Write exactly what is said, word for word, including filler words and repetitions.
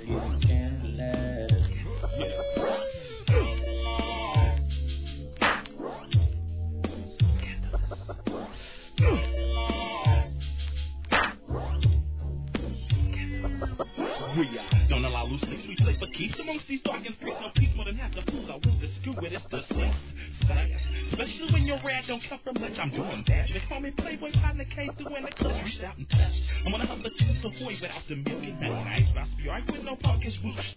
getting scandalous. We uh, don't allow loose lips, we play for keeps. Amongst these darkens, preach no peace more than half the fools I will discrew with. It's the sex, science. Especially when your rad don't come from much, I'm doing that. They call me Playboy partner, came through in the clutch, reached out and touched. I'm gonna help the tooth avoid without the milk and honey. Nice, I spew, I with no pumpkins, whoosh.